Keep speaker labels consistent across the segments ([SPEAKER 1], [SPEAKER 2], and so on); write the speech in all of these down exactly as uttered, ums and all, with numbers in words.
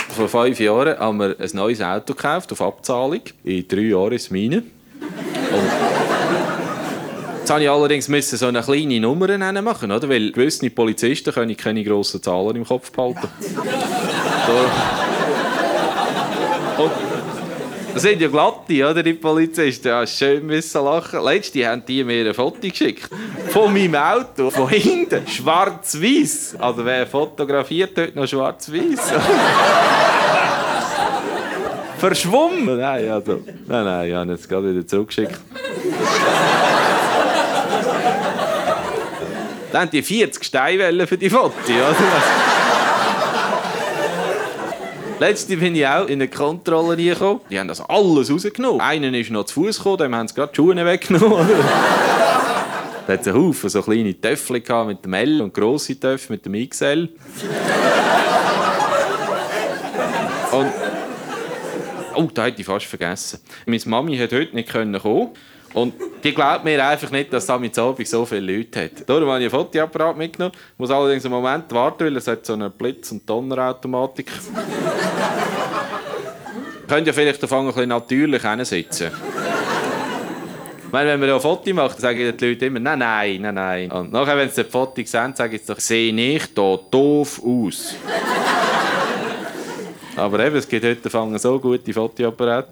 [SPEAKER 1] Vor fünf Jahren haben wir ein neues Auto gekauft, auf Abzahlung. In drei Jahren ist es meine. Und jetzt musste ich allerdings so eine kleine Nummer machen, oder? Weil gewisse Polizisten können keine grossen Zahlen im Kopf behalten. So. Und das sind ja glatte, oder, die Polizisten. Ja, schön müssen lachen. Letztens haben die mir ein Foto geschickt. Von meinem Auto, von hinten, schwarz-weiß. Also wer fotografiert, dort noch schwarz-weiß. Verschwommen. Nein, also, nein, nein, ich habe jetzt gerade wieder zurückgeschickt. Dann haben die vierzig Steinwellen für die Fotos, oder? Letztens bin ich auch in eine Kontrolle reingekommen. Die haben das alles rausgenommen. Einer ist noch zu Fuß gekommen, dem haben sie gerade die Schuhe weggenommen. Da hat es einen Haufen so kleine Töffel mit dem L und grosse Töffel mit dem X L. Und oh, das hätte ich fast vergessen. Meine Mami hat heute nicht kommen. Und die glaubt mir einfach nicht, dass es am Abend so viele Leute hat. Darum habe ich einen Fotoapparat mitgenommen. Ich muss allerdings einen Moment warten, weil es hat so eine Blitz- und Donnerautomatik. Könnt ihr vielleicht davon ein bisschen natürlich hinsitzen. Ich meine, wenn man ein Foto macht, dann sagen die Leute immer, nein, nein, nein, nein. Und nachher, wenn sie das Foto sehen, sagen sie doch, sehe ich hier doof aus. Aber eben, es gibt heute so gute Fotoapparate.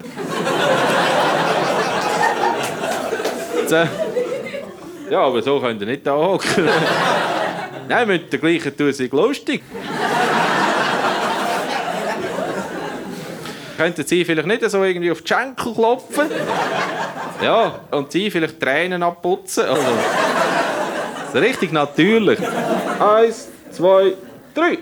[SPEAKER 1] Ja, aber so könnt ihr nicht da hocken. Nein, mit der gleichen tun sich lustig. Könnten Sie vielleicht nicht so irgendwie auf die Schenkel klopfen? Ja, und Sie vielleicht Tränen abputzen? Also, so richtig natürlich. Eins, zwei, drei.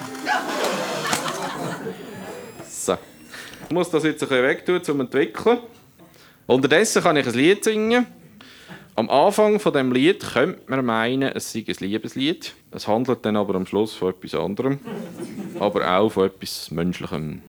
[SPEAKER 1] So. Ich muss das jetzt ein bisschen wegtun, um zu entwickeln. Unterdessen kann ich ein Lied singen. Am Anfang von dem Lied könnte man meinen, es sei ein Liebeslied. Es handelt dann aber am Schluss von etwas anderem. Aber auch von etwas Menschlichem.